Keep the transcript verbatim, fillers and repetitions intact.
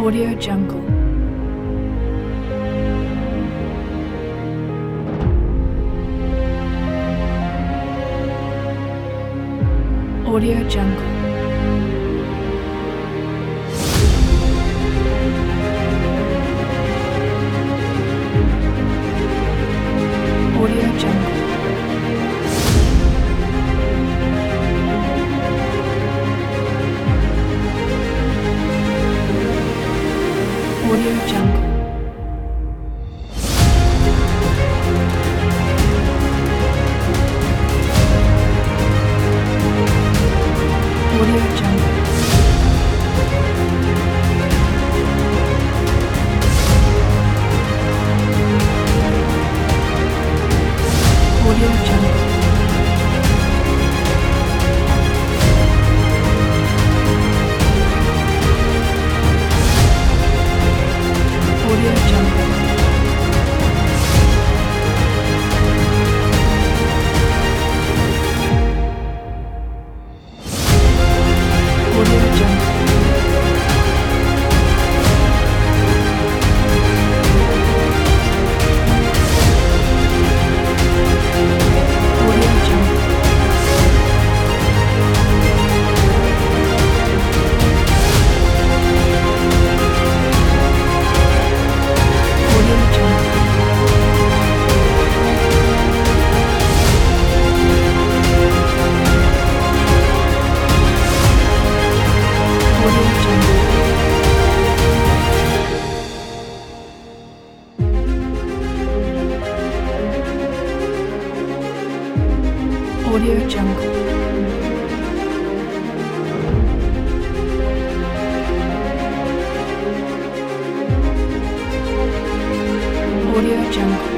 Audio Jungle. Audio Jungle. Audio Jungle. Audio Jungle. Audio Jungle. Audio Jungle. Audio Jungle. Audio Jungle. Audio Jungle. Audio Jungle. Audio Jungle. Audio Jungle. Audio Jungle.